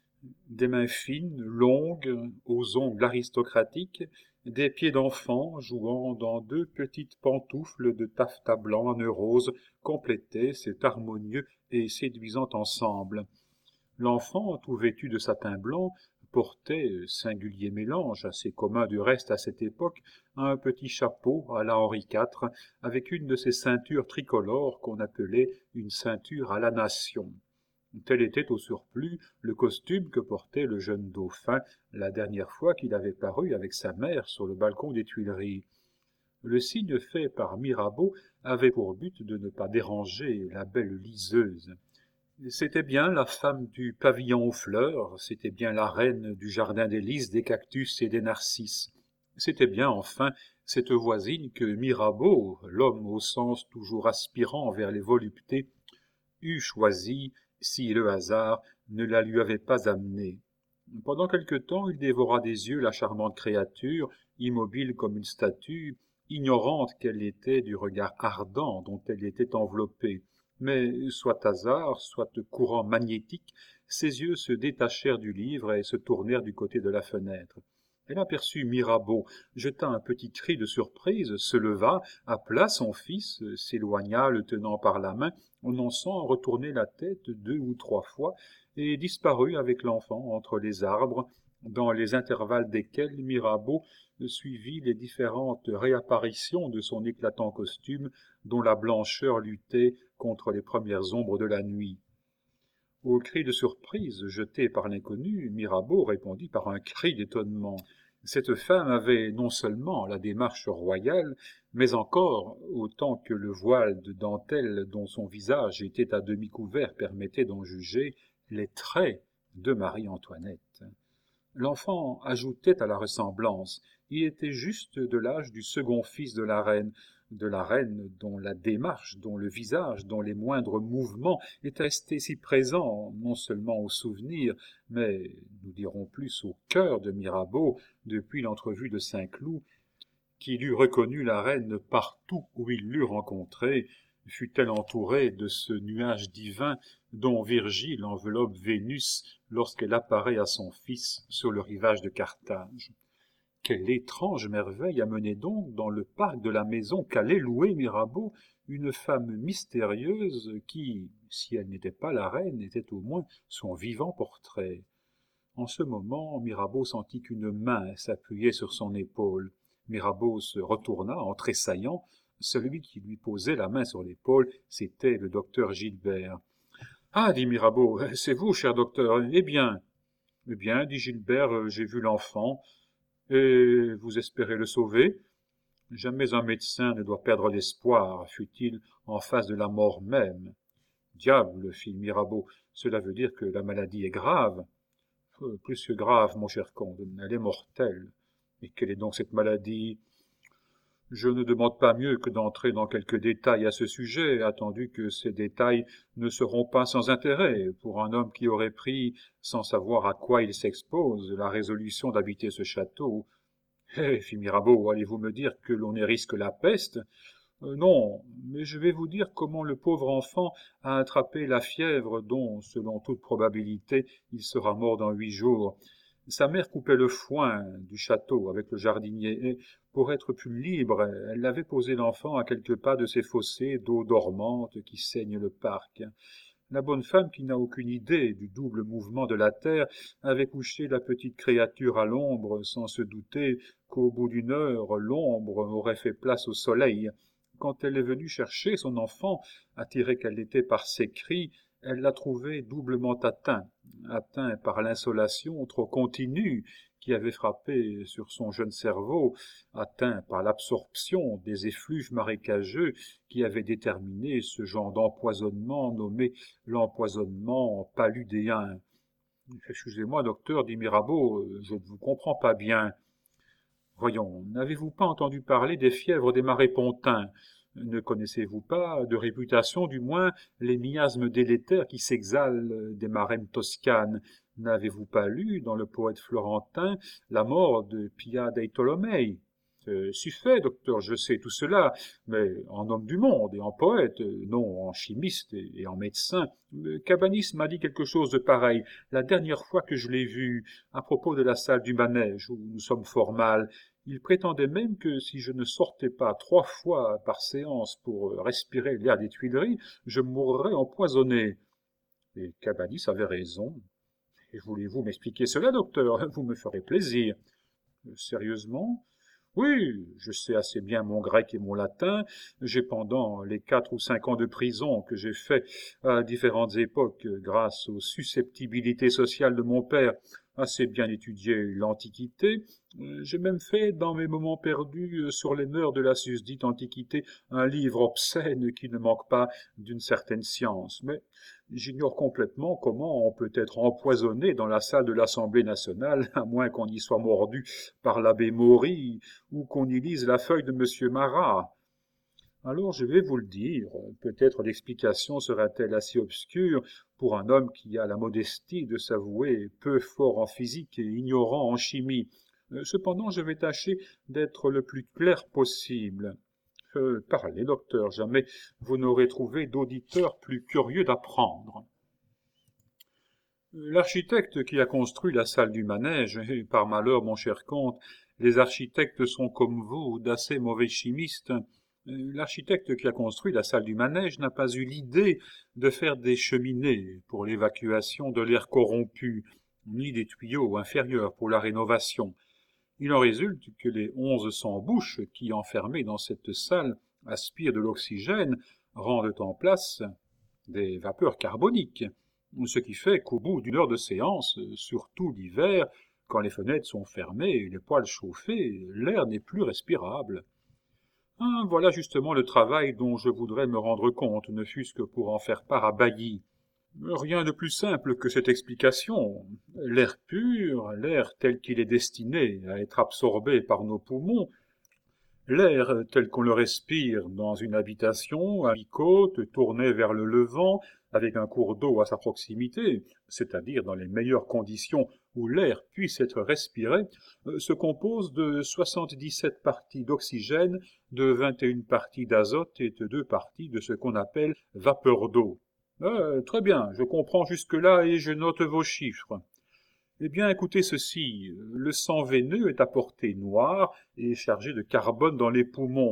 Des mains fines, longues, aux ongles aristocratiques, des pieds d'enfant jouant dans 2 petites pantoufles de taffetas blanc à nœuds roses complétaient cet harmonieux et séduisant ensemble. L'enfant, tout vêtu de satin blanc, portait, singulier mélange, assez commun du reste à cette époque, un petit chapeau à la Henri IV, avec une de ces ceintures tricolores qu'on appelait une ceinture à la nation. Tel était au surplus le costume que portait le jeune dauphin la dernière fois qu'il avait paru avec sa mère sur le balcon des Tuileries. Le signe fait par Mirabeau avait pour but de ne pas déranger la belle liseuse. C'était bien la femme du pavillon aux fleurs, c'était bien la reine du jardin des lys, des cactus et des narcisses. C'était bien, enfin, cette voisine que Mirabeau, l'homme au sens toujours aspirant vers les voluptés, eût choisie si le hasard ne la lui avait pas amenée. Pendant quelque temps, il dévora des yeux la charmante créature, immobile comme une statue, ignorante qu'elle était du regard ardent dont elle était enveloppée. Mais, soit hasard, soit courant magnétique, ses yeux se détachèrent du livre et se tournèrent du côté de la fenêtre. Elle aperçut Mirabeau, jeta un petit cri de surprise, se leva, appela son fils, s'éloigna le tenant par la main, sans retourner la tête 2 ou 3 fois, et disparut avec l'enfant entre les arbres, dans les intervalles desquels Mirabeau suivit les différentes réapparitions de son éclatant costume, dont la blancheur luttait contre les premières ombres de la nuit. Au cri de surprise jeté par l'inconnu, Mirabeau répondit par un cri d'étonnement. Cette femme avait non seulement la démarche royale, mais encore, autant que le voile de dentelle dont son visage était à demi couvert permettait d'en juger, les traits de Marie-Antoinette. L'enfant ajoutait à la ressemblance. Il était juste de l'âge du second fils de la reine dont la démarche, dont le visage, dont les moindres mouvements étaient restés si présents, non seulement au souvenir, mais, nous dirons plus, au cœur de Mirabeau, depuis l'entrevue de Saint-Cloud, qu'il eût reconnu la reine partout où il l'eût rencontrée, fut-elle entourée de ce nuage divin dont Virgile enveloppe Vénus lorsqu'elle apparaît à son fils sur le rivage de Carthage. Quelle étrange merveille amenait donc dans le parc de la maison qu'allait louer Mirabeau une femme mystérieuse qui, si elle n'était pas la reine, était au moins son vivant portrait. En ce moment, Mirabeau sentit qu'une main s'appuyait sur son épaule. Mirabeau se retourna en tressaillant. Celui qui lui posait la main sur l'épaule, c'était le docteur Gilbert. « Ah, dit Mirabeau, c'est vous, cher docteur. Eh bien, dit Gilbert, j'ai vu l'enfant. Et vous espérez le sauver ? Jamais un médecin ne doit perdre l'espoir, fût-il en face de la mort même. Diable, fit Mirabeau, cela veut dire que la maladie est grave. Plus que grave, mon cher comte, elle est mortelle. Et quelle est donc cette maladie ? Je ne demande pas mieux que d'entrer dans quelques détails à ce sujet, attendu que ces détails ne seront pas sans intérêt pour un homme qui aurait pris, sans savoir à quoi il s'expose, la résolution d'habiter ce château. Eh, fit Mirabeau, allez-vous me dire que l'on y risque la peste ? Non, mais je vais vous dire comment le pauvre enfant a attrapé la fièvre dont, selon toute probabilité, il sera mort dans 8 jours. Sa mère coupait le foin du château avec le jardinier et, pour être plus libre, elle avait posé l'enfant à quelques pas de ces fossés d'eau dormante qui saignent le parc. La bonne femme, qui n'a aucune idée du double mouvement de la terre, avait couché la petite créature à l'ombre sans se douter qu'au bout d'une heure, l'ombre aurait fait place au soleil. Quand elle est venue chercher son enfant, attirée qu'elle était par ses cris, elle l'a trouvé doublement atteint par l'insolation trop continue qui avait frappé sur son jeune cerveau, atteint par l'absorption des effluves marécageux qui avaient déterminé ce genre d'empoisonnement nommé l'empoisonnement paludéen. « Excusez-moi, docteur, dit Mirabeau, je ne vous comprends pas bien. » « Voyons, n'avez-vous pas entendu parler des fièvres des marais pontins ? Ne connaissez-vous pas, de réputation du moins, les miasmes délétères qui s'exhalent des maremmes toscanes ? N'avez-vous pas lu, dans le poète florentin, la mort de Pia dei Tolomei ? Si fait, docteur, je sais tout cela, mais en homme du monde et en poète, non en chimiste et en médecin. Cabanis m'a dit quelque chose de pareil, la dernière fois que je l'ai vu, à propos de la salle du manège, où nous sommes fort mal. Il prétendait même que si je ne sortais pas 3 fois par séance pour respirer l'air des Tuileries, je mourrais empoisonné. Et Cabanis avait raison. Et voulez-vous m'expliquer cela, docteur ? Vous me ferez plaisir. Sérieusement ? Oui, je sais assez bien mon grec et mon latin. J'ai, pendant les 4 ou 5 ans de prison que j'ai fait à différentes époques, grâce aux susceptibilités sociales de mon père, assez bien étudié l'Antiquité. J'ai même fait, dans mes moments perdus sur les mœurs de la susdite Antiquité, un livre obscène qui ne manque pas d'une certaine science. Mais j'ignore complètement comment on peut être empoisonné dans la salle de l'Assemblée nationale, à moins qu'on y soit mordu par l'abbé Maury, ou qu'on y lise la feuille de M. Marat. Alors je vais vous le dire, peut-être l'explication sera-t-elle assez obscure pour un homme qui a la modestie de s'avouer peu fort en physique et ignorant en chimie. Cependant, je vais tâcher d'être le plus clair possible. Parlez, docteur, jamais vous n'aurez trouvé d'auditeur plus curieux d'apprendre. L'architecte qui a construit la salle du manège, et par malheur, mon cher comte, les architectes sont comme vous, d'assez mauvais chimistes. L'architecte qui a construit la salle du manège n'a pas eu l'idée de faire des cheminées pour l'évacuation de l'air corrompu, ni des tuyaux inférieurs pour la rénovation. Il en résulte que les 1100 bouches qui, enfermées dans cette salle, aspirent de l'oxygène, rendent en place des vapeurs carboniques, ce qui fait qu'au bout d'une heure de séance, surtout l'hiver, quand les fenêtres sont fermées et les poêles chauffés, l'air n'est plus respirable. Voilà justement le travail dont je voudrais me rendre compte, ne fût-ce que pour en faire part à Bailly. Rien de plus simple que cette explication. L'air pur, l'air tel qu'il est destiné à être absorbé par nos poumons, l'air tel qu'on le respire dans une habitation à mi-côte, tournée vers le levant, avec un cours d'eau à sa proximité, c'est-à-dire dans les meilleures conditions où l'air puisse être respiré, se compose de 77 parties d'oxygène, de 21 parties d'azote et de 2 parties de ce qu'on appelle vapeur d'eau. Très bien, je comprends jusque-là et je note vos chiffres. Eh bien, écoutez ceci, le sang veineux est apporté noir et chargé de carbone dans les poumons.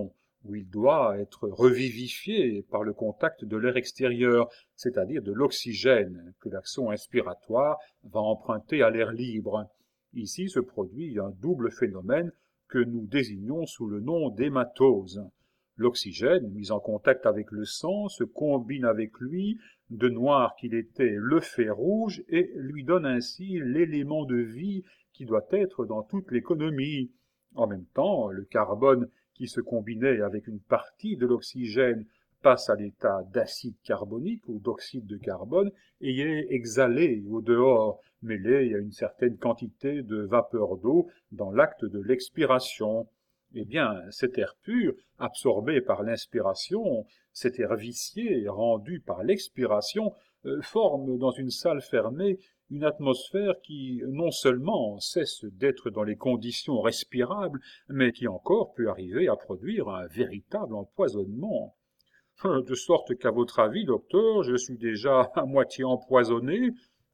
où il doit être revivifié par le contact de l'air extérieur, c'est-à-dire de l'oxygène que l'action inspiratoire va emprunter à l'air libre. Ici se produit un double phénomène que nous désignons sous le nom d'hématose. L'oxygène, mis en contact avec le sang, se combine avec lui, de noir qu'il était le fait rouge, et lui donne ainsi l'élément de vie qui doit être dans toute l'économie. En même temps, le carbone qui se combinait avec une partie de l'oxygène passe à l'état d'acide carbonique ou d'oxyde de carbone et est exhalé au dehors, mêlé à une certaine quantité de vapeur d'eau dans l'acte de l'expiration. Eh bien, cet air pur, absorbé par l'inspiration, cet air vicié, rendu par l'expiration, forme dans une salle fermée une atmosphère qui non seulement cesse d'être dans les conditions respirables, mais qui encore peut arriver à produire un véritable empoisonnement. De sorte qu'à votre avis, docteur, je suis déjà à moitié empoisonné.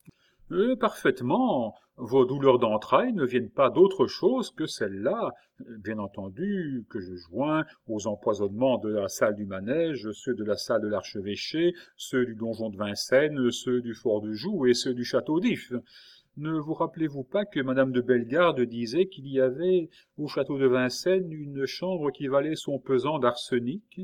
Parfaitement. Vos douleurs d'entrailles ne viennent pas d'autre chose que celles-là, bien entendu, que je joins aux empoisonnements de la salle du manège, ceux de la salle de l'archevêché, ceux du donjon de Vincennes, ceux du fort de Joux et ceux du château d'If. Ne vous rappelez-vous pas que madame de Bellegarde disait qu'il y avait au château de Vincennes une chambre qui valait son pesant d'arsenic?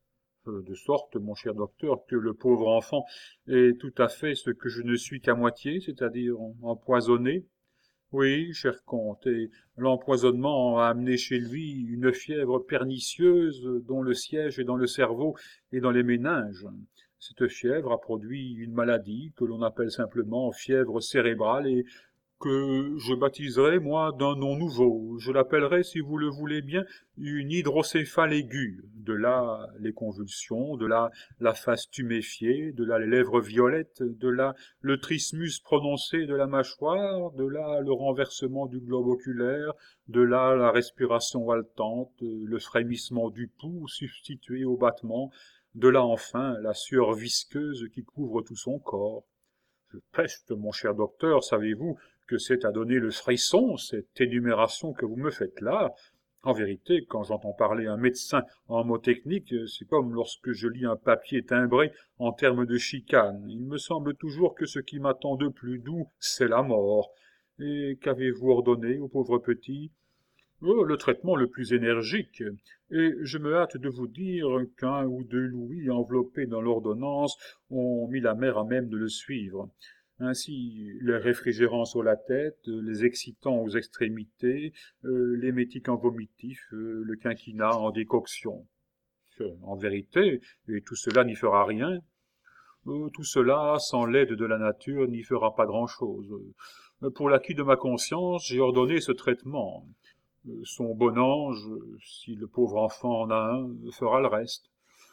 De sorte, mon cher docteur, que le pauvre enfant est tout à fait ce que je ne suis qu'à moitié, c'est-à-dire empoisonné. Oui, cher comte, et l'empoisonnement a amené chez lui une fièvre pernicieuse dont le siège est dans le cerveau et dans les méninges. Cette fièvre a produit une maladie que l'on appelle simplement fièvre cérébrale et que je baptiserai, moi, d'un nom nouveau. Je l'appellerai, si vous le voulez bien, une hydrocéphale aiguë. De là les convulsions, de là la face tuméfiée, de là les lèvres violettes, de là le trismus prononcé de la mâchoire, de là le renversement du globe oculaire, de là la respiration haletante, le frémissement du pouls substitué au battement, de là enfin la sueur visqueuse qui couvre tout son corps. Peste, mon cher docteur, savez-vous que c'est à donner le frisson, cette énumération que vous me faites là? En vérité, quand j'entends parler un médecin en mots techniques, c'est comme lorsque je lis un papier timbré en termes de chicane. Il me semble toujours que ce qui m'attend de plus doux, c'est la mort. Et qu'avez-vous ordonné au pauvre petit? Oh, le traitement le plus énergique, et je me hâte de vous dire qu'un ou deux louis enveloppés dans l'ordonnance ont mis la mère à même de le suivre. Ainsi, les réfrigérants sur la tête, les excitants aux extrémités, l'émétique en vomitif, le quinquina en décoction. En vérité, et tout cela n'y fera rien. Tout cela, sans l'aide de la nature, n'y fera pas grand-chose. Pour l'acquit de ma conscience, j'ai ordonné ce traitement. Son bon ange, si le pauvre enfant en a un, fera le reste.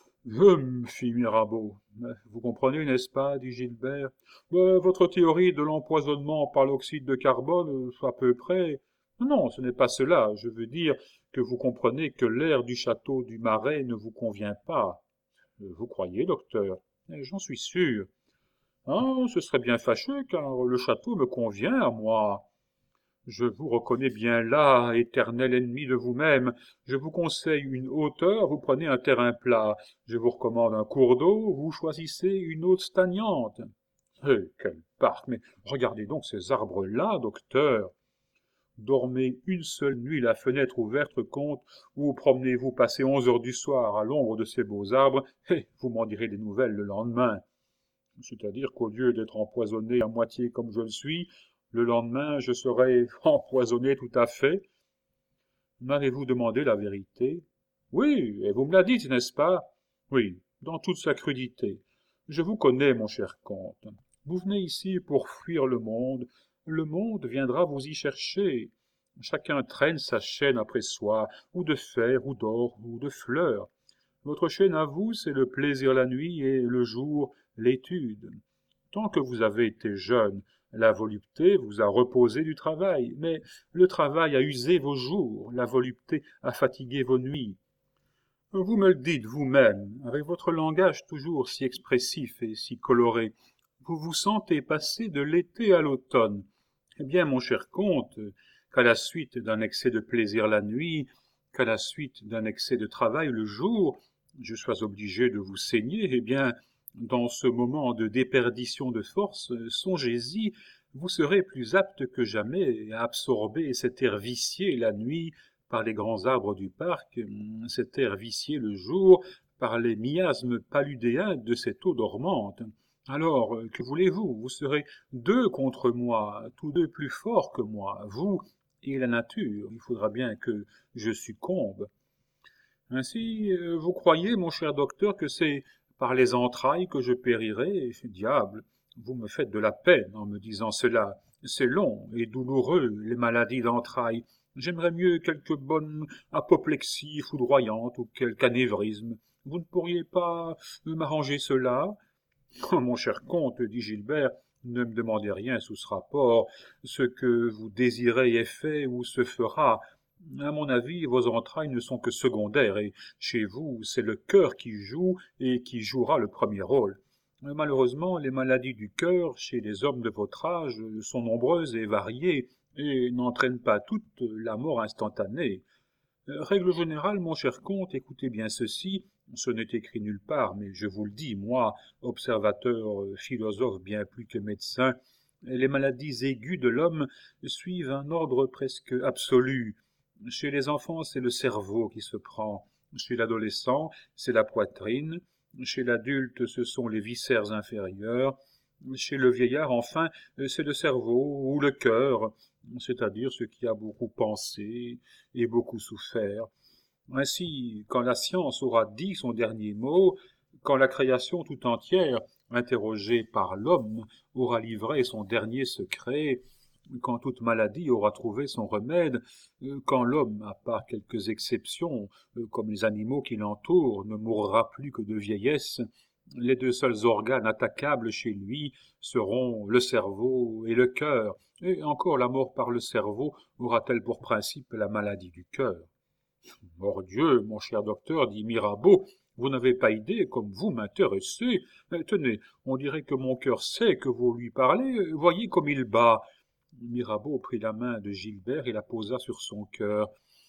Fit Mirabeau. Vous comprenez, n'est-ce pas, dit Gilbert. Votre théorie de l'empoisonnement par l'oxyde de carbone, à peu près. Non, ce n'est pas cela. Je veux dire que vous comprenez que l'air du château du Marais ne vous convient pas. Vous croyez, docteur? J'en suis sûr. Ah, ce serait bien fâcheux, car le château me convient à moi. Je vous reconnais bien là, éternel ennemi de vous-même. Je vous conseille une hauteur, vous prenez un terrain plat. Je vous recommande un cours d'eau, vous choisissez une eau stagnante. Quel parc! Mais regardez donc ces arbres-là, docteur. Dormez une seule nuit la fenêtre ouverte, comte, ou promenez-vous passer 11 heures du soir à l'ombre de ces beaux arbres, et vous m'en direz des nouvelles le lendemain. C'est-à-dire qu'au lieu d'être empoisonné à moitié comme je le suis, le lendemain, je serai empoisonné tout à fait. M'avez-vous demandé la vérité? Oui, et vous me la dites, n'est-ce pas? Oui, dans toute sa crudité. Je vous connais, mon cher comte. Vous venez ici pour fuir le monde viendra vous y chercher. Chacun traîne sa chaîne après soi, ou de fer, ou d'or, ou de fleurs. Votre chaîne à vous, c'est le plaisir la nuit et le jour, l'étude. Tant que vous avez été jeune, la volupté vous a reposé du travail, mais le travail a usé vos jours, la volupté a fatigué vos nuits. Vous me le dites vous-même, avec votre langage toujours si expressif et si coloré. Vous vous sentez passer de l'été à l'automne. Eh bien, mon cher comte, qu'à la suite d'un excès de plaisir la nuit, qu'à la suite d'un excès de travail le jour, je sois obligé de vous saigner, eh bien, dans ce moment de déperdition de force, songez-y, vous serez plus apte que jamais à absorber cet air vicié la nuit par les grands arbres du parc, cet air vicié le jour par les miasmes paludéens de cette eau dormante. Alors, que voulez-vous? Vous serez deux contre moi, tous deux plus forts que moi, vous et la nature. Il faudra bien que je succombe. Ainsi, vous croyez, mon cher docteur, que c'est par les entrailles que je périrai? Diable, vous me faites de la peine en me disant cela. C'est long et douloureux, les maladies d'entrailles. J'aimerais mieux quelque bonne apoplexie foudroyante ou quelque anévrisme. Vous ne pourriez pas m'arranger cela? Oh, mon cher comte, dit Gilbert, ne me demandez rien sous ce rapport. Ce que vous désirez est fait ou se fera. À mon avis, vos entrailles ne sont que secondaires, et chez vous, c'est le cœur qui joue et qui jouera le premier rôle. Malheureusement, les maladies du cœur, chez les hommes de votre âge, sont nombreuses et variées, et n'entraînent pas toutes la mort instantanée. Règle générale, mon cher comte, écoutez bien ceci, ce n'est écrit nulle part, mais je vous le dis, moi, observateur, philosophe bien plus que médecin, les maladies aiguës de l'homme suivent un ordre presque absolu. Chez les enfants, c'est le cerveau qui se prend. Chez l'adolescent, c'est la poitrine. Chez l'adulte, ce sont les viscères inférieurs. Chez le vieillard, enfin, c'est le cerveau ou le cœur, c'est-à-dire ce qui a beaucoup pensé et beaucoup souffert. Ainsi, quand la science aura dit son dernier mot, quand la création tout entière, interrogée par l'homme, aura livré son dernier secret, quand toute maladie aura trouvé son remède, quand l'homme, à part quelques exceptions, comme les animaux qui l'entourent, ne mourra plus que de vieillesse, les deux seuls organes attaquables chez lui seront le cerveau et le cœur, et encore la mort par le cerveau aura-t-elle pour principe la maladie du cœur? Mordieu, mon cher docteur, dit Mirabeau, vous n'avez pas idée comme vous m'intéressez. Tenez, on dirait que mon cœur sait que vous lui parlez, voyez comme il bat. Mirabeau prit la main de Gilbert et la posa sur son cœur.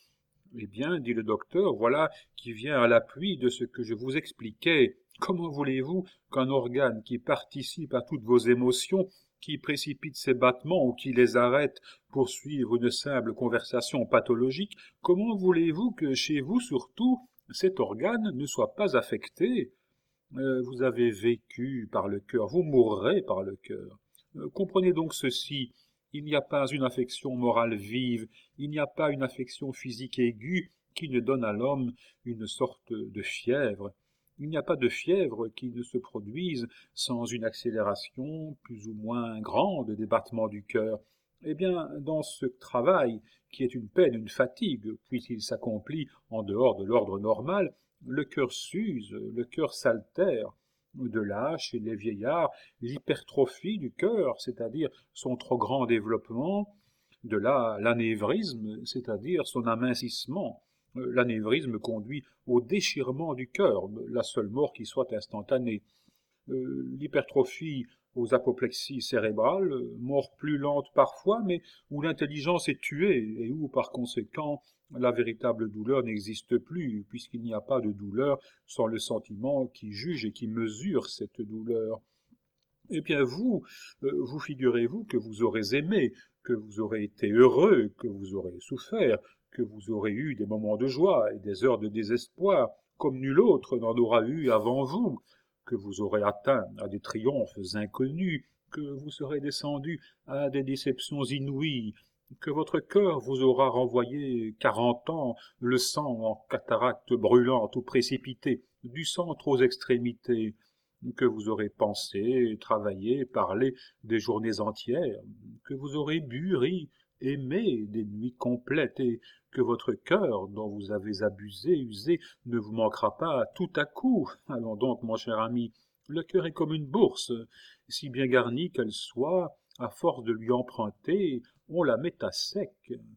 Eh bien, dit le docteur, voilà qui vient à l'appui de ce que je vous expliquais. Comment voulez-vous qu'un organe qui participe à toutes vos émotions, qui précipite ses battements ou qui les arrête pour suivre une simple conversation pathologique, comment voulez-vous que chez vous surtout cet organe ne soit pas affecté? Vous avez vécu par le cœur, vous mourrez par le cœur. Comprenez donc ceci. Il n'y a pas une affection morale vive, il n'y a pas une affection physique aiguë qui ne donne à l'homme une sorte de fièvre. Il n'y a pas de fièvre qui ne se produise sans une accélération plus ou moins grande des battements du cœur. Eh bien, dans ce travail, qui est une peine, une fatigue, puisqu'il s'accomplit en dehors de l'ordre normal, le cœur s'use, le cœur s'altère. De là, chez les vieillards, l'hypertrophie du cœur, c'est-à-dire son trop grand développement, de là l'anévrisme, c'est-à-dire son amincissement. L'anévrisme conduit au déchirement du cœur, la seule mort qui soit instantanée. L'hypertrophie aux apoplexies cérébrales, mort plus lente parfois, mais où l'intelligence est tuée et où, par conséquent, la véritable douleur n'existe plus, puisqu'il n'y a pas de douleur sans le sentiment qui juge et qui mesure cette douleur. Eh bien, vous figurez-vous que vous aurez aimé, que vous aurez été heureux, que vous aurez souffert, que vous aurez eu des moments de joie et des heures de désespoir, comme nul autre n'en aura eu avant vous, que vous aurez atteint à des triomphes inconnus, que vous serez descendu à des déceptions inouïes, que votre cœur vous aura renvoyé 40 ans le sang en cataracte brûlante ou précipitée, du centre aux extrémités, que vous aurez pensé, travaillé, parlé des journées entières, que vous aurez bu, ri, aimé des nuits complètes, et que votre cœur, dont vous avez abusé, usé, ne vous manquera pas tout à coup. Allons donc, mon cher ami, le cœur est comme une bourse, si bien garnie qu'elle soit, à force de lui emprunter, on la met à sec.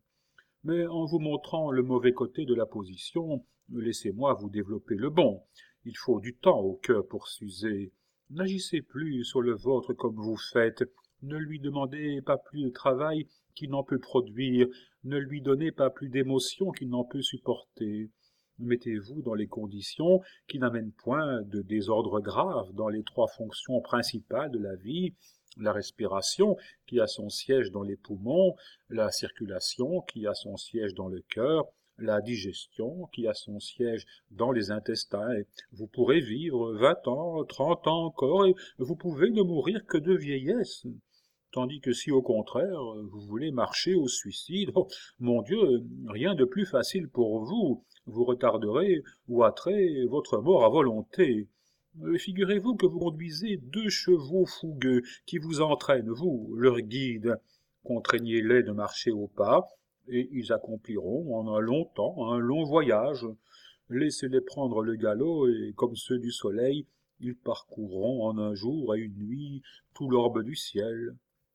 Mais en vous montrant le mauvais côté de la position, laissez-moi vous développer le bon. Il faut du temps au cœur pour s'user. N'agissez plus sur le vôtre comme vous faites. Ne lui demandez pas plus de travail qu'il n'en peut produire, ne lui donnez pas plus d'émotions qu'il n'en peut supporter. Mettez-vous dans les conditions qui n'amènent point de désordre grave dans les 3 fonctions principales de la vie, la respiration qui a son siège dans les poumons, la circulation qui a son siège dans le cœur, la digestion qui a son siège dans les intestins. Et vous pourrez vivre 20 ans, 30 ans encore, et vous pouvez ne mourir que de vieillesse. Tandis que si au contraire, vous voulez marcher au suicide, oh, mon Dieu, rien de plus facile pour vous. Vous retarderez ou hâterez votre mort à volonté. Figurez-vous que vous conduisez 2 chevaux fougueux qui vous entraînent, vous, leur guide. Contraignez-les de marcher au pas, et ils accompliront en un long temps un long voyage. Laissez-les prendre le galop, et comme ceux du soleil, ils parcourront en un jour et une nuit tout l'orbe du ciel.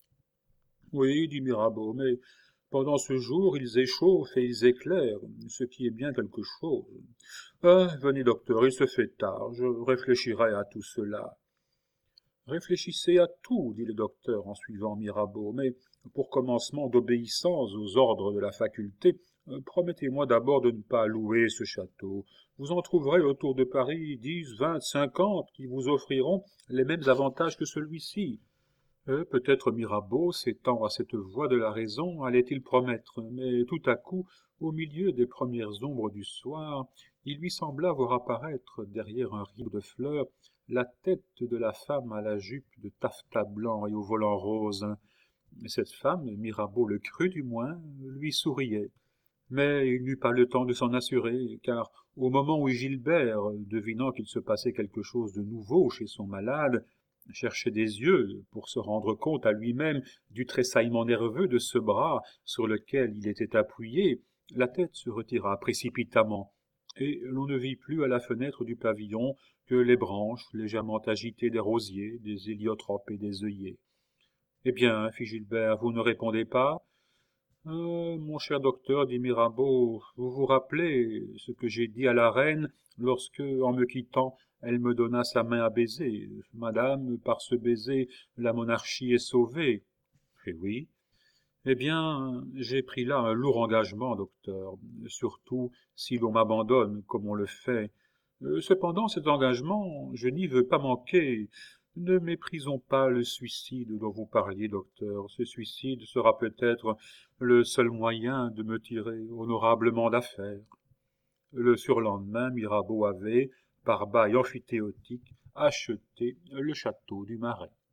Oui, dit Mirabeau, mais pendant ce jour, ils échauffent et ils éclairent, ce qui est bien quelque chose. Ah, venez, docteur, il se fait tard, je réfléchirai à tout cela. Réfléchissez à tout, dit le docteur en suivant Mirabeau, mais pour commencement d'obéissance aux ordres de la faculté, promettez-moi d'abord de ne pas louer ce château. Vous en trouverez autour de Paris 10, 20, 50 qui vous offriront les mêmes avantages que celui-ci. Peut-être Mirabeau, s'étant à cette voie de la raison, allait-il promettre, mais tout à coup, au milieu des premières ombres du soir, il lui sembla voir apparaître, derrière un rideau de fleurs, la tête de la femme à la jupe de taffetas blanc et au volant rose. Cette femme, Mirabeau le crut du moins, lui souriait. Mais il n'eut pas le temps de s'en assurer, car au moment où Gilbert, devinant qu'il se passait quelque chose de nouveau chez son malade, cherchait des yeux pour se rendre compte à lui-même du tressaillement nerveux de ce bras sur lequel il était appuyé, la tête se retira précipitamment, et l'on ne vit plus à la fenêtre du pavillon que les branches légèrement agitées des rosiers, des héliotropes et des œillets. « Eh bien, fit Gilbert, vous ne répondez pas ?»« Mon cher docteur, dit Mirabeau, vous vous rappelez ce que j'ai dit à la reine lorsque, en me quittant, elle me donna sa main à baiser. Madame, par ce baiser, la monarchie est sauvée. » « Eh oui. »« Eh bien, j'ai pris là un lourd engagement, docteur, surtout si l'on m'abandonne comme on le fait. Cependant, cet engagement, je n'y veux pas manquer. Ne méprisons pas le suicide dont vous parliez, docteur. Ce suicide sera peut-être le seul moyen de me tirer honorablement d'affaire. » Le surlendemain, Mirabeau avait, par bail amphithéotique, acheté le château du Marais.